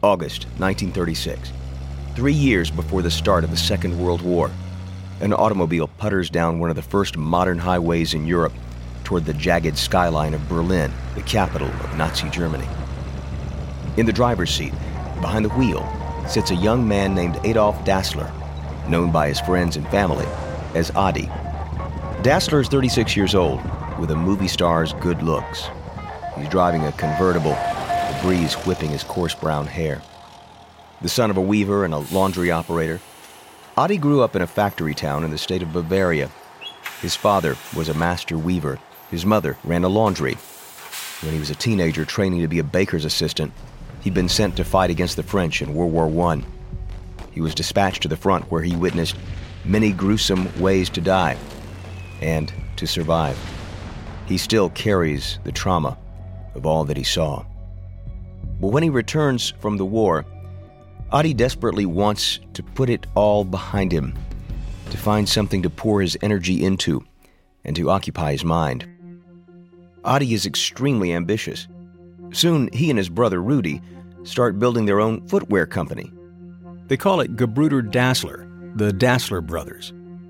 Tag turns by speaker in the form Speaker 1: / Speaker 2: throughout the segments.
Speaker 1: August 1936, 3 years before the start of the Second World War. An automobile putters down one of the first modern highways in Europe toward the jagged skyline of Berlin, the capital of Nazi Germany. In the driver's seat, behind the wheel, sits a young man named Adolf Dassler, known by his friends and family as Adi. Dassler is 36 years old, with a movie star's good looks. He's driving a convertible, the breeze whipping his coarse brown hair. The son of a weaver and a laundry operator, Adi grew up in a factory town in the state of Bavaria. His father was a master weaver. His mother ran a laundry. When he was a teenager training to be a baker's assistant, he'd been sent to fight against the French in World War I. He was dispatched to the front where he witnessed many gruesome ways to die and to survive. He still carries the trauma of all that he saw. But when he returns from the war, Adi desperately wants to put it all behind him, to find something to pour his energy into and to occupy his mind. Adi is extremely ambitious. Soon, he and his brother Rudy start building their own footwear company. They call it Gebrüder Dassler, the Dassler brothers.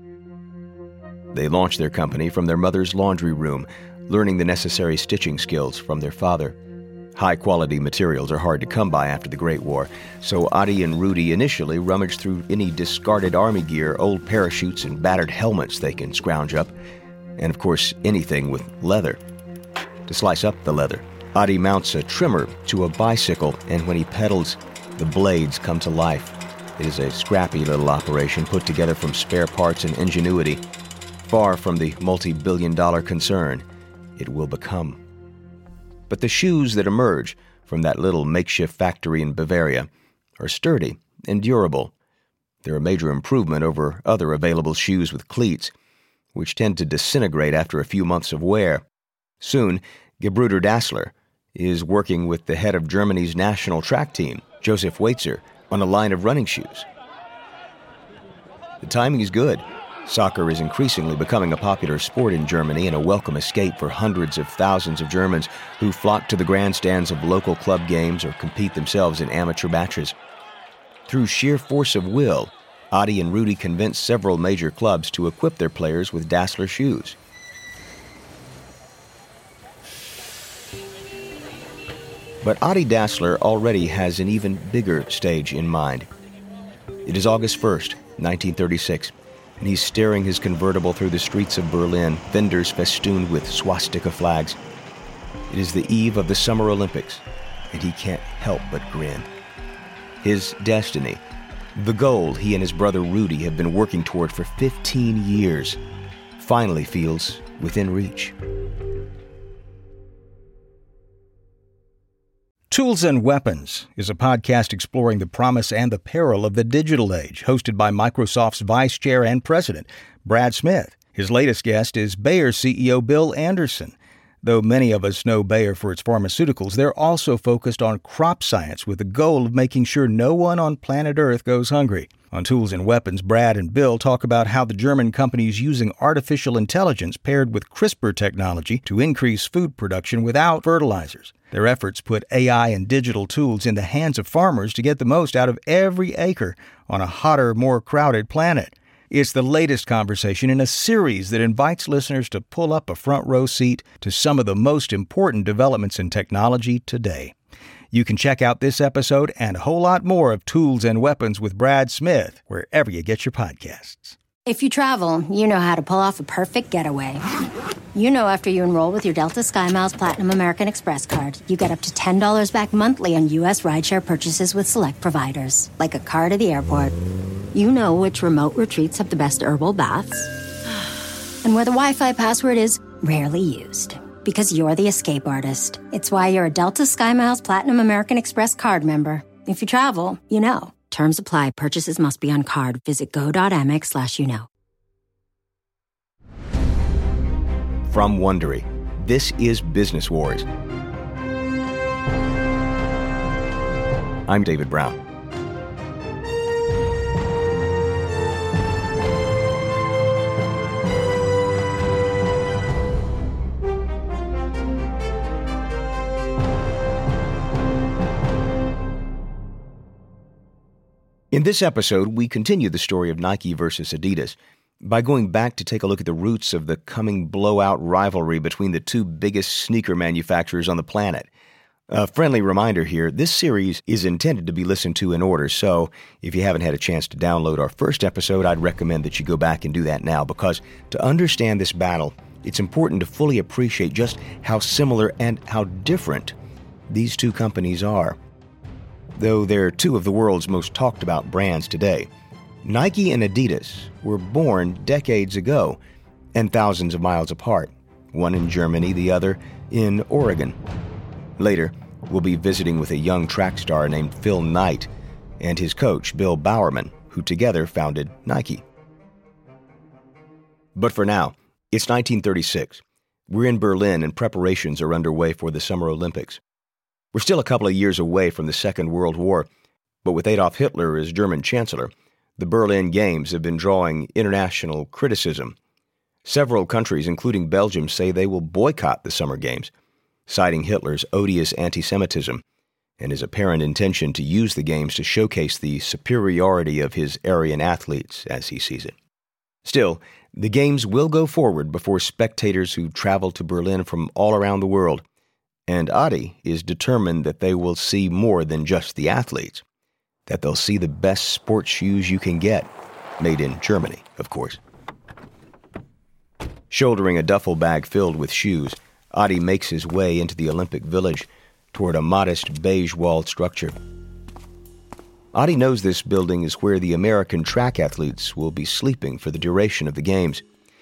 Speaker 1: They launch their company from their mother's laundry room, learning the necessary stitching skills from their father. High-quality materials are hard to come by after the Great War, so Adi and Rudy initially rummage through any discarded army gear, old parachutes, and battered helmets they can scrounge up, and of course, anything with leather. To slice up the leather, Adi mounts a trimmer to a bicycle, and when he pedals, the blades come to life. It is a scrappy little operation put together from spare parts and ingenuity, far from the multi-billion-dollar concern it will become. But the shoes that emerge from that little makeshift factory in Bavaria are sturdy and durable. They're a major improvement over other available shoes with cleats, which tend to disintegrate after a few months of wear. Soon, Gebrüder Dassler is working with the head of Germany's national track team, Josef Weitzer, on a line of running shoes. The timing is good. Soccer is increasingly becoming a popular sport in Germany and a welcome escape for hundreds of thousands of Germans who flock to the grandstands of local club games or compete themselves in amateur matches. Through sheer force of will, Adi and Rudy convinced several major clubs to equip their players with Dassler shoes. But Adi Dassler already has an even bigger stage in mind. It is August 1st, 1936, and he's steering his convertible through the streets of Berlin, vendors festooned with swastika flags. It is the eve of the Summer Olympics, and he can't help but grin. His destiny, the goal he and his brother Rudy have been working toward for 15 years, finally feels within reach.
Speaker 2: Tools and Weapons is a podcast exploring the promise and the peril of the digital age, hosted by Microsoft's Vice Chair and President, Brad Smith. His latest guest is Bayer CEO Bill Anderson. Though many of us know Bayer for its pharmaceuticals, they're also focused on crop science with the goal of making sure no one on planet Earth goes hungry. On Tools and Weapons, Brad and Bill talk about how the German company is using artificial intelligence paired with CRISPR technology to increase food production without fertilizers. Their efforts put AI and digital tools in the hands of farmers to get the most out of every acre on a hotter, more crowded planet. It's the latest conversation in a series that invites listeners to pull up a front row seat to some of the most important developments in technology today. You can check out this episode and a whole lot more of Tools and Weapons with Brad Smith wherever you get your podcasts.
Speaker 3: If you travel, you know how to pull off a perfect getaway. You know after you enroll with your Delta SkyMiles Platinum American Express card, you get up to $10 back monthly on U.S. rideshare purchases with select providers, like a car to the airport. You know which remote retreats have the best herbal baths, and where the Wi-Fi password is rarely used. Because you're the escape artist. It's why you're a Delta SkyMiles Platinum American Express card member. If you travel, you know. Terms apply. Purchases must be on card. Visit go.amex/you-know.
Speaker 1: From Wondery, this is Business Wars. I'm David Brown. In this episode, we continue the story of Nike versus Adidas by going back to take a look at the roots of the coming blowout rivalry between the two biggest sneaker manufacturers on the planet. A friendly reminder here, this series is intended to be listened to in order, so if you haven't had a chance to download our first episode, I'd recommend that you go back and do that now, because to understand this battle, it's important to fully appreciate just how similar and how different these two companies are. Though they're two of the world's most talked about brands today, Nike and Adidas were born decades ago and thousands of miles apart, one in Germany, the other in Oregon. Later, we'll be visiting with a young track star named Phil Knight and his coach, Bill Bowerman, who together founded Nike. But for now, it's 1936. We're in Berlin and preparations are underway for the Summer Olympics. We're still a couple of years away from the Second World War, but with Adolf Hitler as German Chancellor, the Berlin Games have been drawing international criticism. Several countries, including Belgium, say they will boycott the Summer Games, citing Hitler's odious anti-Semitism and his apparent intention to use the Games to showcase the superiority of his Aryan athletes, as he sees it. Still, the Games will go forward before spectators who travel to Berlin from all around the world, and Adi is determined that they will see more than just the athletes, that they'll see the best sports shoes you can get, made in Germany, of course. Shouldering a duffel bag filled with shoes, Adi makes his way into the Olympic Village toward a modest beige-walled structure. Adi knows this building is where the American track athletes will be sleeping for the duration of the Games.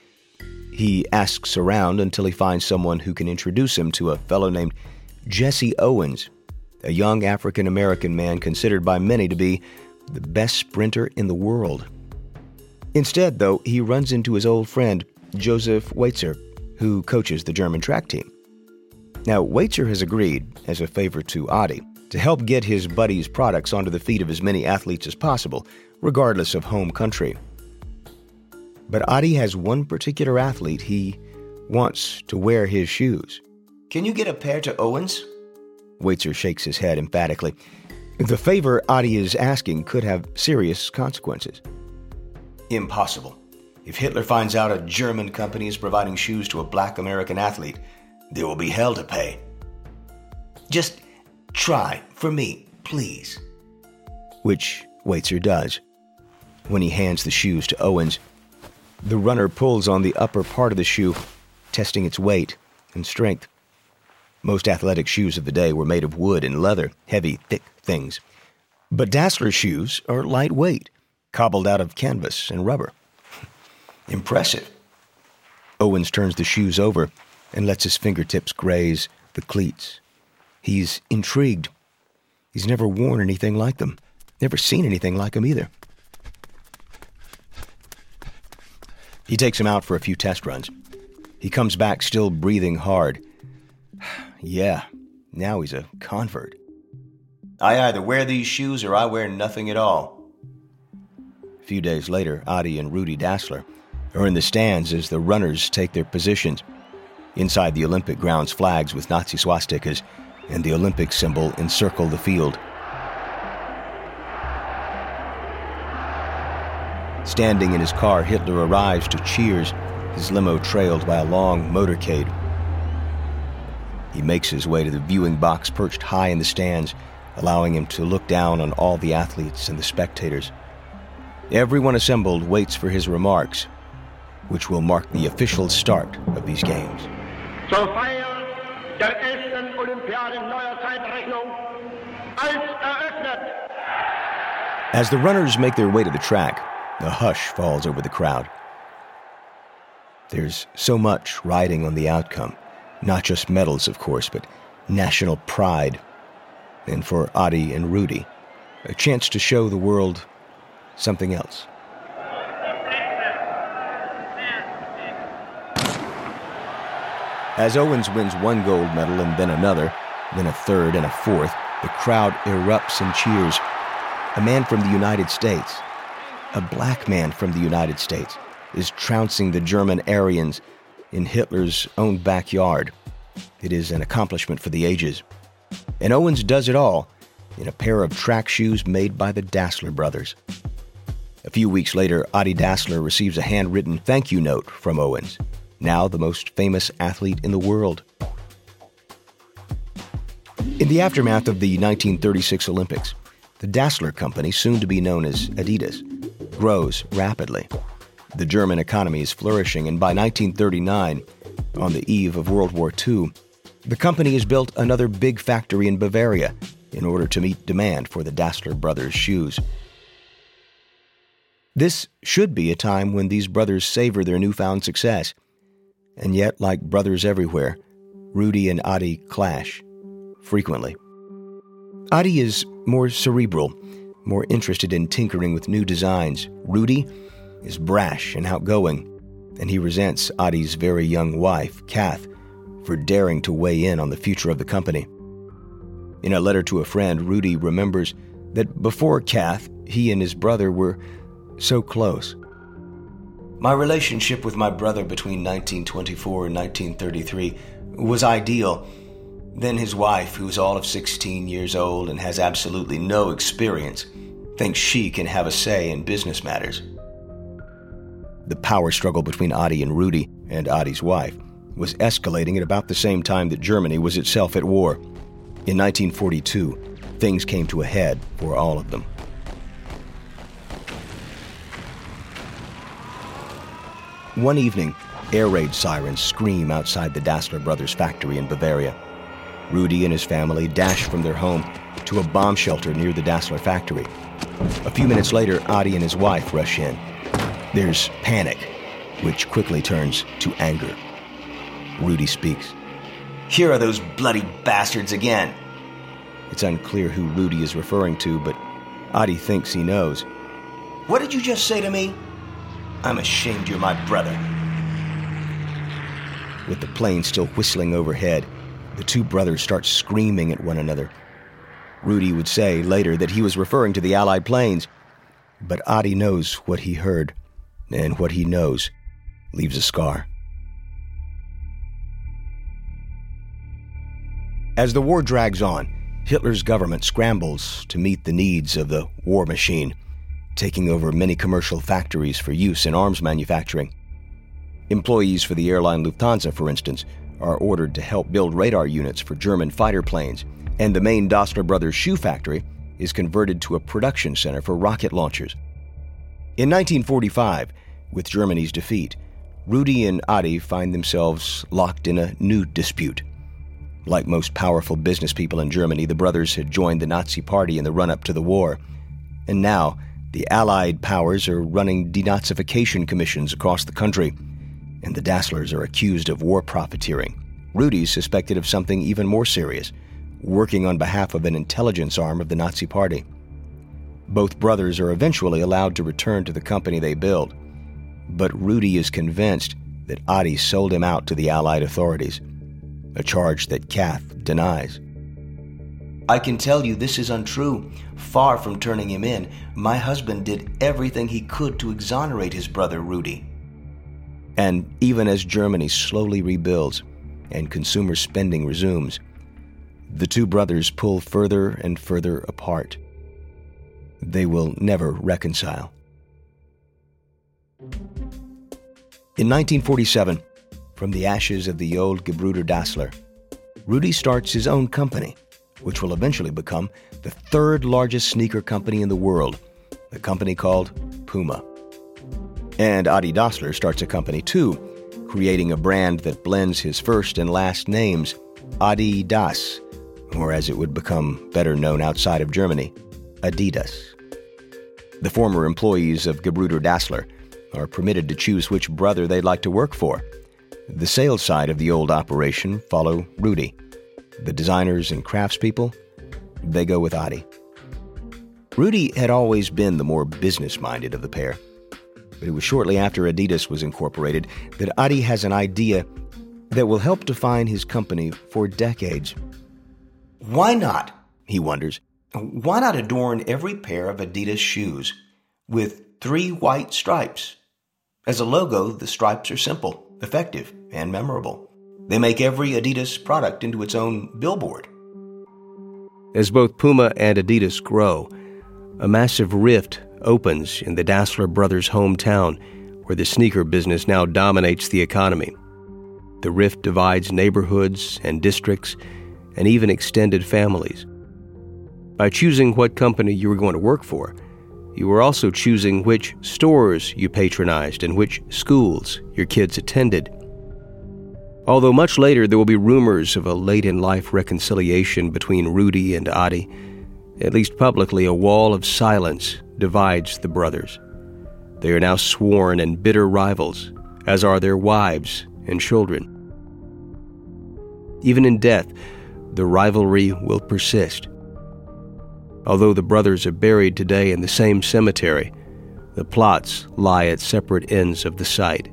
Speaker 1: He asks around until he finds someone who can introduce him to a fellow named Jesse Owens, a young African-American man considered by many to be the best sprinter in the world. Instead, though, he runs into his old friend, Josef Weitzer, who coaches the German track team. Now, Weitzer has agreed, as a favor to Adi, to help get his buddy's products onto the feet of as many athletes as possible, regardless of home country. But Adi has one particular athlete he wants to wear his shoes. "Can you get a pair to Owens?" Weitzer shakes his head emphatically. The favor Adi is asking could have serious consequences. "Impossible. If Hitler finds out a German company is providing shoes to a black American athlete, there will be hell to pay. Just try for me, please." Which Weitzer does. When he hands the shoes to Owens, the runner pulls on the upper part of the shoe, testing its weight and strength. Most athletic shoes of the day were made of wood and leather, heavy, thick things. But Dassler's shoes are lightweight, cobbled out of canvas and rubber. Impressive. Owens turns the shoes over and lets his fingertips graze the cleats. He's intrigued. He's never worn anything like them, never seen anything like them either. He takes him out for a few test runs. He comes back still breathing hard. Yeah, now he's a convert. "I either wear these shoes or I wear nothing at all." A few days later, Adi and Rudi Dassler are in the stands as the runners take their positions. Inside the Olympic grounds, flags with Nazi swastikas and the Olympic symbol encircle the field. Standing in his car, Hitler arrives to cheers, his limo trailed by a long motorcade. He makes his way to the viewing box perched high in the stands, allowing him to look down on all the athletes and the spectators. Everyone assembled waits for his remarks, which will mark the official start of these Games.
Speaker 4: Zur Feier der 11. Olympiaden neuer Zeitrechnung als eröffnet.
Speaker 1: As the runners make their way to the track, a hush falls over the crowd. There's so much riding on the outcome, not just medals, of course, but national pride. And for Adi and Rudi, a chance to show the world something else. As Owens wins one gold medal and then another, then a third and a fourth, the crowd erupts in cheers. A man from the United States, a black man from the United States, is trouncing the German Aryans in Hitler's own backyard. It is an accomplishment for the ages. And Owens does it all in a pair of track shoes made by the Dassler brothers. A few weeks later, Adi Dassler receives a handwritten thank you note from Owens, now the most famous athlete in the world. In the aftermath of the 1936 Olympics, the Dassler Company, soon to be known as Adidas, grows rapidly. The German economy is flourishing, and by 1939, on the eve of World War II, the company has built another big factory in Bavaria in order to meet demand for the Dassler brothers' shoes. This should be a time when these brothers savor their newfound success. And yet, like brothers everywhere, Rudy and Adi clash frequently. Adi is more cerebral, more interested in tinkering with new designs. Rudy is brash and outgoing, and he resents Adi's very young wife, Kath, for daring to weigh in on the future of the company. In a letter to a friend, Rudy remembers that before Kath, he and his brother were so close. My relationship with my brother between 1924 and 1933 was ideal. Then his wife, who's all of 16 years old and has absolutely no experience, thinks she can have a say in business matters. The power struggle between Adi and Rudy and Adi's wife was escalating at about the same time that Germany was itself at war. In 1942, things came to a head for all of them. One evening, air raid sirens scream outside the Dassler brothers' factory in Bavaria. Rudy and his family dash from their home to a bomb shelter near the Dassler factory. A few minutes later, Adi and his wife rush in. There's panic, which quickly turns to anger. Rudy speaks. Here are those bloody bastards again. It's unclear who Rudy is referring to, but Adi thinks he knows. What did you just say to me? I'm ashamed you're my brother. With the plane still whistling overhead, the two brothers start screaming at one another. Rudy would say later that he was referring to the Allied planes, but Adi knows what he heard, and what he knows leaves a scar. As the war drags on, Hitler's government scrambles to meet the needs of the war machine, taking over many commercial factories for use in arms manufacturing. Employees for the airline Lufthansa, for instance, are ordered to help build radar units for German fighter planes, and the main Dassler brothers shoe factory is converted to a production center for rocket launchers. In 1945, with Germany's defeat, Rudy and Adi find themselves locked in a new dispute. Like most powerful business people in Germany, the brothers had joined the Nazi Party in the run-up to the war, and now the Allied powers are running denazification commissions across the country, and the Dasslers are accused of war profiteering. Rudy's suspected of something even more serious, working on behalf of an intelligence arm of the Nazi Party. Both brothers are eventually allowed to return to the company they built, but Rudy is convinced that Adi sold him out to the Allied authorities, a charge that Kath denies. I can tell you this is untrue. Far from turning him in, my husband did everything he could to exonerate his brother Rudy. And even as Germany slowly rebuilds and consumer spending resumes, the two brothers pull further and further apart. They will never reconcile. In 1947, from the ashes of the old Gebrüder Dassler, Rudy starts his own company, which will eventually become the third largest sneaker company in the world, a company called Puma. And Adi Dassler starts a company too, creating a brand that blends his first and last names, Adi Das, or as it would become better known outside of Germany, Adidas. The former employees of Gebrüder Dassler are permitted to choose which brother they'd like to work for. The sales side of the old operation follow Rudy. The designers and craftspeople, they go with Adi. Rudy had always been the more business-minded of the pair, but it was shortly after Adidas was incorporated that Adi has an idea that will help define his company for decades. Why not, he wonders, why not adorn every pair of Adidas shoes with 3 white stripes? As a logo, the stripes are simple, effective, and memorable. They make every Adidas product into its own billboard.
Speaker 5: As both Puma and Adidas grow, a massive rift opens in the Dassler brothers' hometown, where the sneaker business now dominates the economy. The rift divides neighborhoods and districts and even extended families. By choosing what company you were going to work for, you were also choosing which stores you patronized and which schools your kids attended. Although much later there will be rumors of a late-in-life reconciliation between Rudy and Adi, at least publicly a wall of silence divides the brothers. They are now sworn and bitter rivals, as are their wives and children. Even in death, the rivalry will persist. Although the brothers are buried today in the same cemetery, the plots lie at separate ends of the site.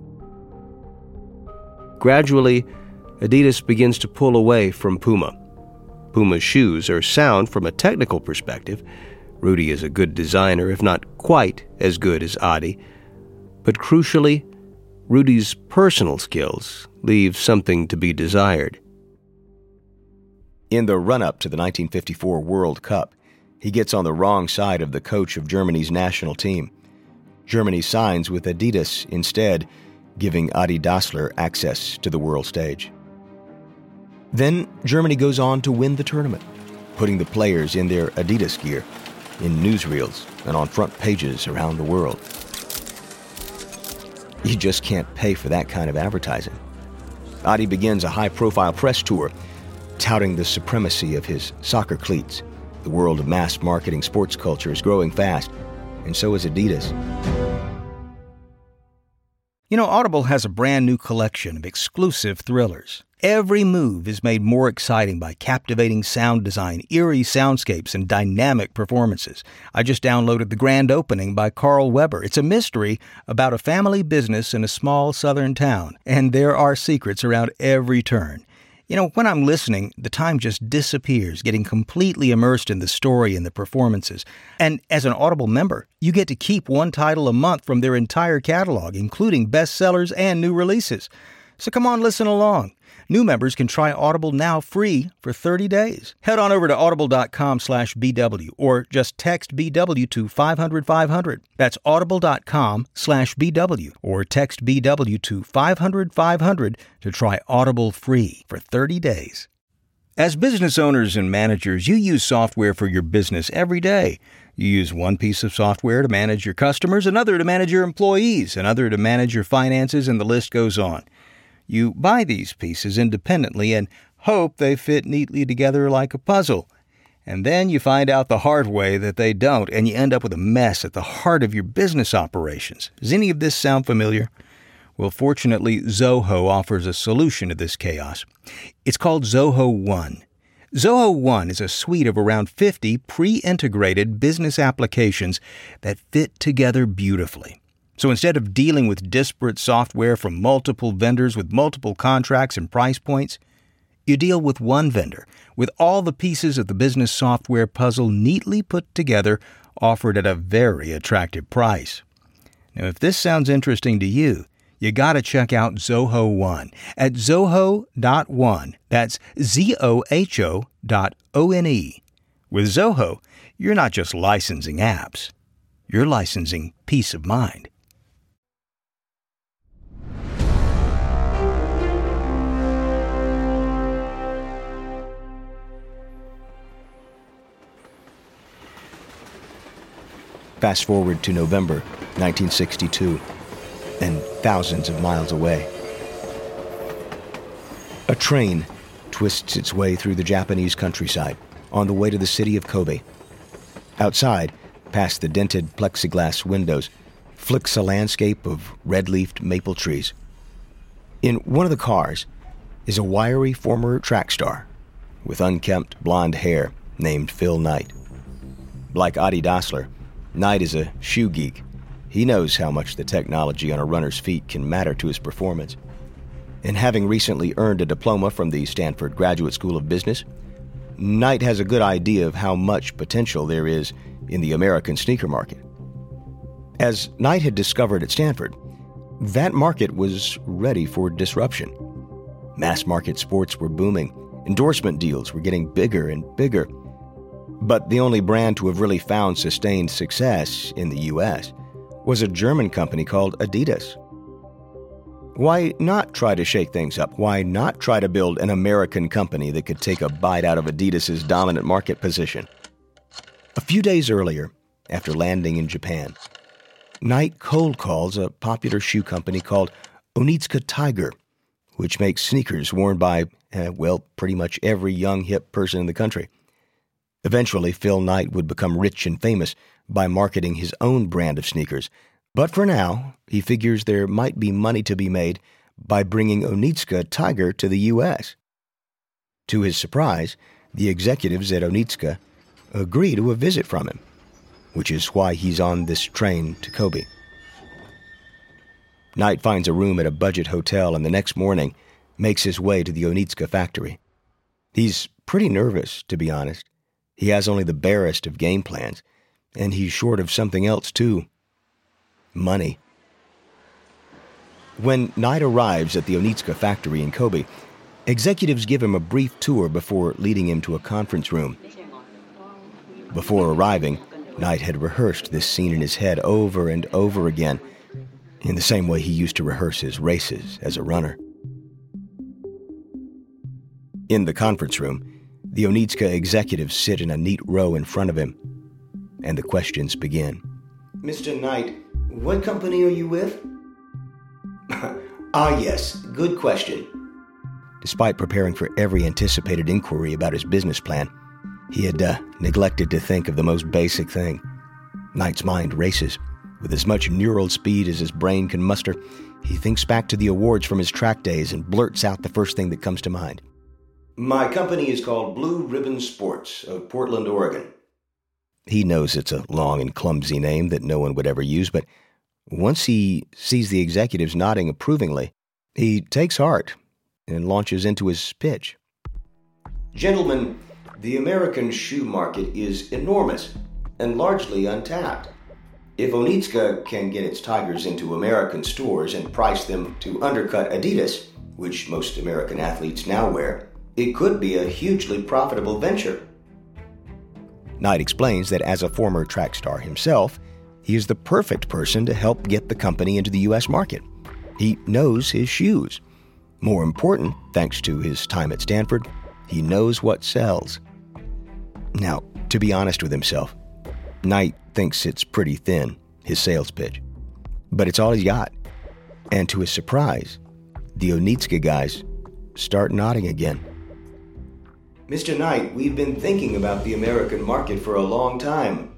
Speaker 5: Gradually, Adidas begins to pull away from Puma. Puma's shoes are sound from a technical perspective. Rudy is a good designer, if not quite as good as Adi. But crucially, Rudy's personal skills leave something to be desired.
Speaker 1: In the run-up to the 1954 World Cup, he gets on the wrong side of the coach of Germany's national team. Germany signs with Adidas instead, giving Adi Dassler access to the world stage. Then Germany goes on to win the tournament, putting the players in their Adidas gear, in newsreels and on front pages around the world. You just can't pay for that kind of advertising. Adi begins a high-profile press tour, touting the supremacy of his soccer cleats. The world of mass marketing sports culture is growing fast, and so is Adidas.
Speaker 2: You know, Audible has a brand new collection of exclusive thrillers. Every move is made more exciting by captivating sound design, eerie soundscapes, and dynamic performances. I just downloaded The Grand Opening by Carl Weber. It's a mystery about a family business in a small southern town, and there are secrets around every turn. You know, when I'm listening, the time just disappears, getting completely immersed in the story and the performances. And as an Audible member, you get to keep one title a month from their entire catalog, including bestsellers and new releases. So come on, listen along. New members can try Audible now free for 30 days. Head on over to audible.com/BW or just text BW to 500-500. That's audible.com/BW or text BW to 500-500 to try Audible free for 30 days. As business owners and managers, you use software for your business every day. You use one piece of software to manage your customers, another to manage your employees, another to manage your finances, and the list goes on. You buy these pieces independently and hope they fit neatly together like a puzzle. And then you find out the hard way that they don't, and you end up with a mess at the heart of your business operations. Does any of this sound familiar? Well, fortunately, Zoho offers a solution to this chaos. It's called Zoho One. Zoho One is a suite of around 50 pre-integrated business applications that fit together beautifully. So instead of dealing with disparate software from multiple vendors with multiple contracts and price points, you deal with one vendor with all the pieces of the business software puzzle neatly put together, offered at a very attractive price. Now, if this sounds interesting to you, you got to check out Zoho One at zoho.one. That's ZOHO.ONE. With Zoho, you're not just licensing apps. You're licensing peace of mind.
Speaker 1: Fast forward to November 1962, and thousands of miles away. A train twists its way through the Japanese countryside on the way to the city of Kobe. Outside, past the dented plexiglass windows, flicks a landscape of red-leafed maple trees. In one of the cars is a wiry former track star with unkempt blonde hair named Phil Knight. Like Adi Dassler, Knight is a shoe geek. He knows how much the technology on a runner's feet can matter to his performance. And having recently earned a diploma from the Stanford Graduate School of Business, Knight has a good idea of how much potential there is in the American sneaker market. As Knight had discovered at Stanford, that market was ready for disruption. Mass market sports were booming. Endorsement deals were getting bigger and bigger. But the only brand to have really found sustained success in the U.S. was a German company called Adidas. Why not try to shake things up? Why not try to build an American company that could take a bite out of Adidas's dominant market position? A few days earlier, after landing in Japan, Knight cold calls a popular shoe company called Onitsuka Tiger, which makes sneakers worn by, pretty much every young, hip person in the country. Eventually, Phil Knight would become rich and famous by marketing his own brand of sneakers. But for now, he figures there might be money to be made by bringing Onitsuka Tiger to the U.S. To his surprise, the executives at Onitsuka agree to a visit from him, which is why he's on this train to Kobe. Knight finds a room at a budget hotel and the next morning makes his way to the Onitsuka factory. He's pretty nervous, to be honest. He has only the barest of game plans, and he's short of something else too. Money. When Knight arrives at the Onitsuka factory in Kobe, executives give him a brief tour before leading him to a conference room. Before arriving, Knight had rehearsed this scene in his head over and over again, in the same way he used to rehearse his races as a runner. In the conference room, the Onitsuka executives sit in a neat row in front of him, and the questions begin. Mr. Knight, what company are you with? Yes, good question. Despite preparing for every anticipated inquiry about his business plan, he had neglected to think of the most basic thing. Knight's mind races. With as much neural speed as his brain can muster, he thinks back to the awards from his track days and blurts out the first thing that comes to mind. My company is called Blue Ribbon Sports of Portland, Oregon. He knows it's a long and clumsy name that no one would ever use, but once he sees the executives nodding approvingly, he takes heart and launches into his pitch. Gentlemen, the American shoe market is enormous and largely untapped. If Onitsuka can get its Tigers into American stores and price them to undercut Adidas, which most American athletes now wear, it could be a hugely profitable venture. Knight explains that as a former track star himself, he is the perfect person to help get the company into the U.S. market. He knows his shoes. More important, thanks to his time at Stanford, he knows what sells. Now, to be honest with himself, Knight thinks it's pretty thin, his sales pitch. But it's all he's got. And to his surprise, the Onitsuka guys start nodding again. Mr. Knight, we've been thinking about the American market for a long time.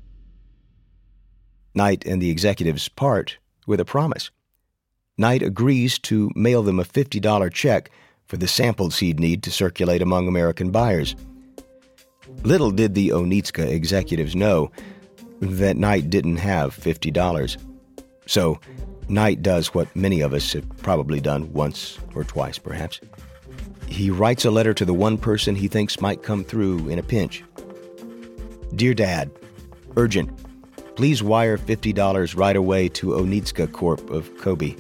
Speaker 1: Knight and the executives part with a promise. Knight agrees to mail them a $50 check for the samples he'd need to circulate among American buyers. Little did the Onitsuka executives know that Knight didn't have $50. So Knight does what many of us have probably done once or twice, perhaps. He writes a letter to the one person he thinks might come through in a pinch. Dear Dad, urgent. Please wire $50 right away to Onitsuka Corp. of Kobe.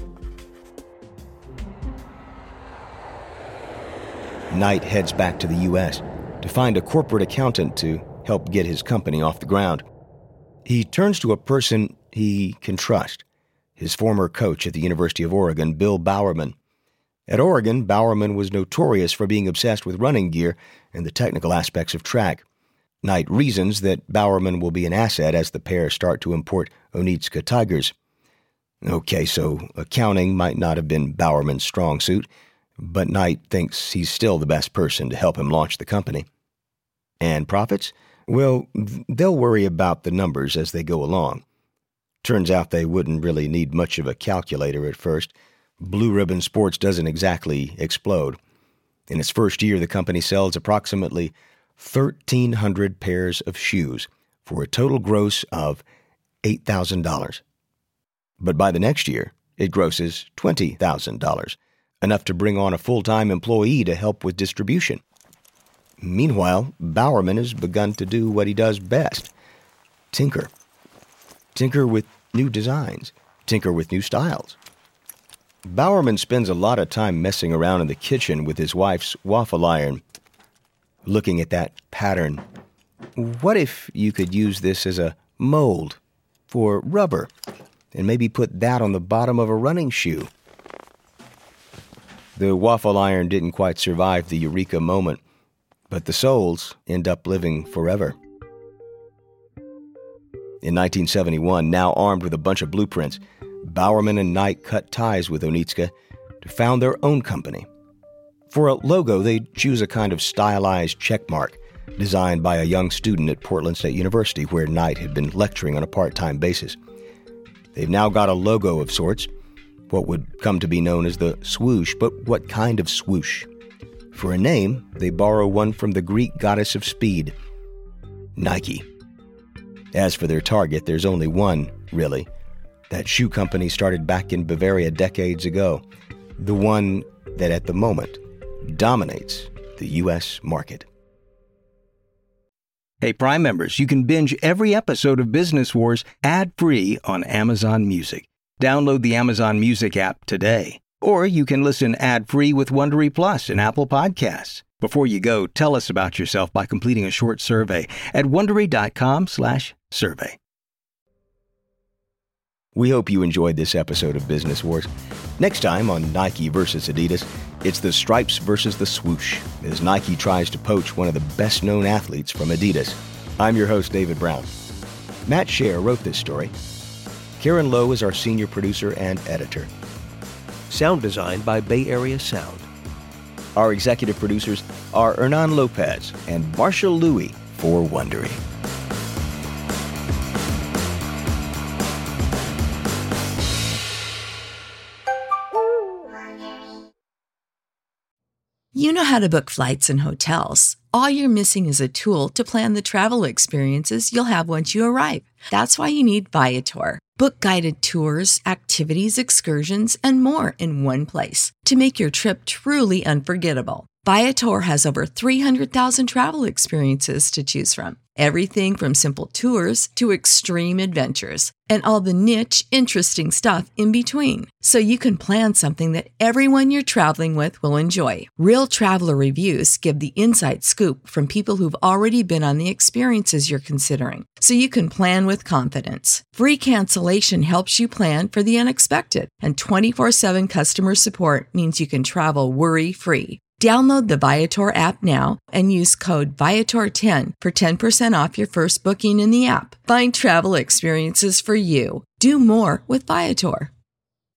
Speaker 1: Knight heads back to the U.S. to find a corporate accountant to help get his company off the ground. He turns to a person he can trust, his former coach at the University of Oregon, Bill Bowerman. At Oregon, Bowerman was notorious for being obsessed with running gear and the technical aspects of track. Knight reasons that Bowerman will be an asset as the pair start to import Onitsuka Tigers. Okay, so accounting might not have been Bowerman's strong suit, but Knight thinks he's still the best person to help him launch the company. And profits? Well, they'll worry about the numbers as they go along. Turns out they wouldn't really need much of a calculator at first. Blue Ribbon Sports doesn't exactly explode. In its first year, the company sells approximately 1,300 pairs of shoes for a total gross of $8,000. But by the next year, it grosses $20,000, enough to bring on a full-time employee to help with distribution. Meanwhile, Bowerman has begun to do what he does best: tinker. Tinker with new designs. Tinker with new styles. Bowerman spends a lot of time messing around in the kitchen with his wife's waffle iron, looking at that pattern What if you could use this as a mold for rubber and maybe put that on the bottom of a running shoe? The waffle iron didn't quite survive the eureka moment, but the soles end up living forever. In 1971, now armed with a bunch of blueprints, Bowerman and Knight cut ties with Onitska to found their own company. For a logo, they choose a kind of stylized checkmark designed by a young student at Portland State University, where Knight had been lecturing on a part-time basis. They've now got a logo of sorts, what would come to be known as the swoosh, but what kind of swoosh? For a name, they borrow one from the Greek goddess of speed, Nike. As for their target, there's only one, really. That shoe company started back in Bavaria decades ago. The one that, at the moment, dominates the U.S. market.
Speaker 2: Hey, Prime members, you can binge every episode of Business Wars ad-free on Amazon Music. Download the Amazon Music app today. Or you can listen ad-free with Wondery Plus and Apple Podcasts. Before you go, tell us about yourself by completing a short survey at Wondery.com/survey.
Speaker 1: We hope you enjoyed this episode of Business Wars. Next time on Nike versus Adidas, it's the stripes versus the swoosh, as Nike tries to poach one of the best-known athletes from Adidas. I'm your host, David Brown. Matt Scher wrote this story. Karen Lowe is our senior producer and editor.
Speaker 5: Sound design by Bay Area Sound.
Speaker 1: Our executive producers are Hernan Lopez and Marshall Louie for Wondery.
Speaker 6: You know how to book flights and hotels. All you're missing is a tool to plan the travel experiences you'll have once you arrive. That's why you need Viator. Book guided tours, activities, excursions, and more in one place to make your trip truly unforgettable. Viator has over 300,000 travel experiences to choose from. Everything from simple tours to extreme adventures and all the niche, interesting stuff in between. So you can plan something that everyone you're traveling with will enjoy. Real traveler reviews give the inside scoop from people who've already been on the experiences you're considering. So you can plan with confidence. Free cancellation helps you plan for the unexpected. And 24/7 customer support means you can travel worry-free. Download the Viator app now and use code Viator10 for 10% off your first booking in the app. Find travel experiences for you. Do more with Viator.